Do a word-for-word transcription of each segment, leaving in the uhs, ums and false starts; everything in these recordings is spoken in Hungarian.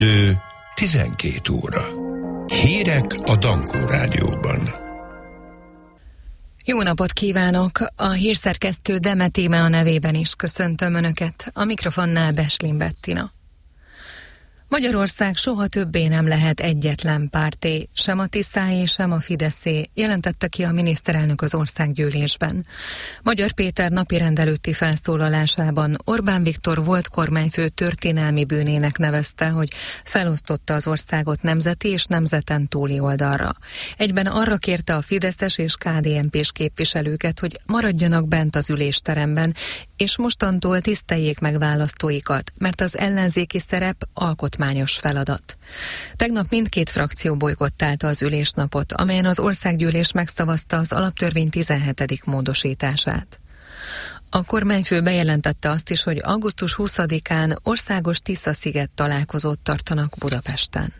Ő tizenkét óra. Hírek a Dankó Rádióban. Jó napot kívánok! A hírszerkesztő Demet Íme a nevében is köszöntöm Önöket. A mikrofonnál Beslin Bettina. Magyarország soha többé nem lehet egyetlen párté, sem a Tiszáé, sem a Fideszé, jelentette ki a miniszterelnök az országgyűlésben. Magyar Péter napirend előtti felszólalásában Orbán Viktor volt kormányfő történelmi bűnének nevezte, hogy felosztotta az országot nemzeti és nemzeten túli oldalra. Egyben arra kérte a fideszes és ká dé en pés képviselőket, hogy maradjanak bent az ülésteremben, és mostantól tiszteljék meg választóikat, mert az ellenzéki szerep alkotmányos feladat. Tegnap mindkét frakció bojkottálta az ülésnapot, amelyen az országgyűlés megszavazta az alaptörvény tizenhetedik módosítását. A kormányfő bejelentette azt is, hogy augusztus huszadikán országos Tisza-sziget találkozót tartanak Budapesten.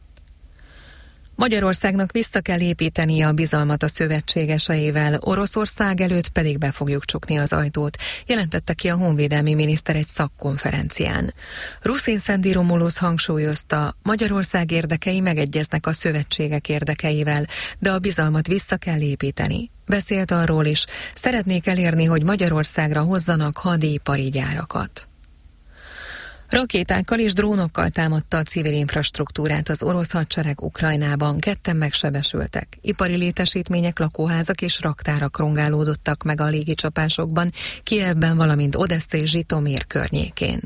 Magyarországnak vissza kell építenie a bizalmat a szövetségeseivel, Oroszország előtt pedig be fogjuk csukni az ajtót, jelentette ki a honvédelmi miniszter egy szakkonferencián. Ruszin Szendi Romulusz hangsúlyozta, Magyarország érdekei megegyeznek a szövetségek érdekeivel, de a bizalmat vissza kell építeni. Beszélt arról is, szeretnék elérni, hogy Magyarországra hozzanak hadipari gyárakat. Rakétákkal és drónokkal támadta a civil infrastruktúrát az orosz hadsereg Ukrajnában, ketten megsebesültek. Ipari létesítmények, lakóházak és raktárak rongálódottak meg a légicsapásokban, Kijevben, valamint Odessza és Zsitomir környékén.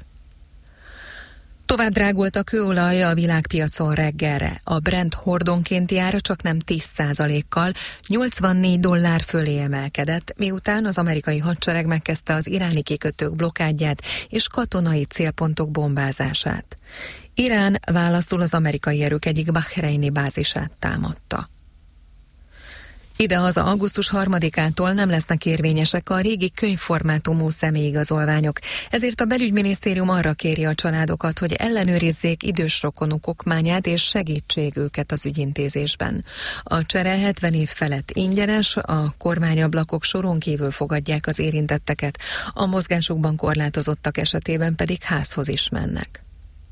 Tovább drágult a kőolaj a világpiacon reggelre. A Brent hordonkénti ára csak nem tíz százalékkal, nyolcvannégy dollár fölé emelkedett, miután az amerikai hadsereg megkezdte az iráni kikötők blokádját és katonai célpontok bombázását. Irán válaszul az amerikai erők egyik bahreini bázisát támadta. Idehaza augusztus harmadikától nem lesznek érvényesek a régi könyvformátumú személyigazolványok, ezért a belügyminisztérium arra kéri a családokat, hogy ellenőrizzék idős rokonuk okmányát és segítség őket az ügyintézésben. A csere hetven év felett ingyenes, a kormányablakok soron kívül fogadják az érintetteket, a mozgásukban korlátozottak esetében pedig házhoz is mennek.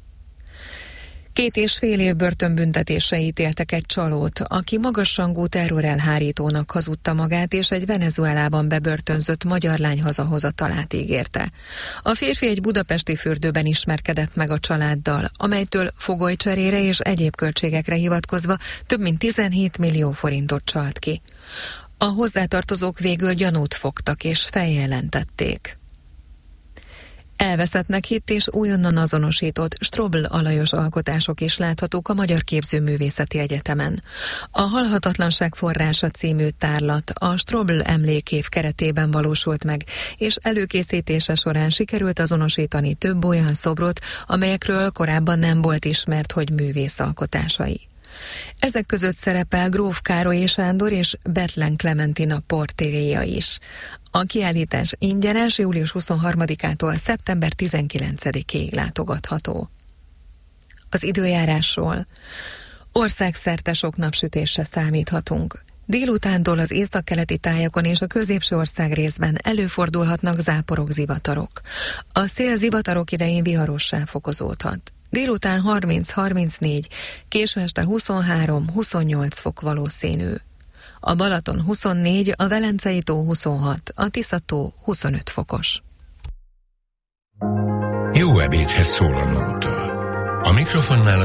Két és fél év börtönbüntetésre ítéltek egy csalót, aki magasrangú terrorelhárítónak hazudta magát, és egy Venezuelában bebörtönzött magyar lány hazahozatalát ígérte. A férfi egy budapesti fürdőben ismerkedett meg a családdal, amelytől fogolycserére és egyéb költségekre hivatkozva több mint tizenhét millió forintot csalt ki. A hozzátartozók végül gyanút fogtak és feljelentették. Elveszettnek hitt és újonnan azonosított Strobl Alajos alkotások is láthatók a Magyar Képzőművészeti Egyetemen. A Halhatatlanság forrása című tárlat a Strobl emlékév keretében valósult meg, és előkészítése során sikerült azonosítani több olyan szobrot, amelyekről korábban nem volt ismert, hogy művészalkotásai. Ezek között szerepel Gróf Károly Sándor és Bethlen Klementina portréja is. A kiállítás ingyenes, július huszonharmadikától szeptember tizenkilencedikéig látogatható. Az időjárásról. Országszerte sok napsütésre számíthatunk. Délutántól az északkeleti tájakon és a középső ország részben előfordulhatnak záporok, zivatarok. A szél zivatarok idején viharossá fokozódhat. Délután harminc-harmincnégy, késő este huszonhárom-huszonnyolc fok valószínű. A Balaton huszonnégy, a Velencei tó huszonhat, a Tisza-tó huszonöt fokos. Jó ebédhez szól a nóta. A mikrofonnál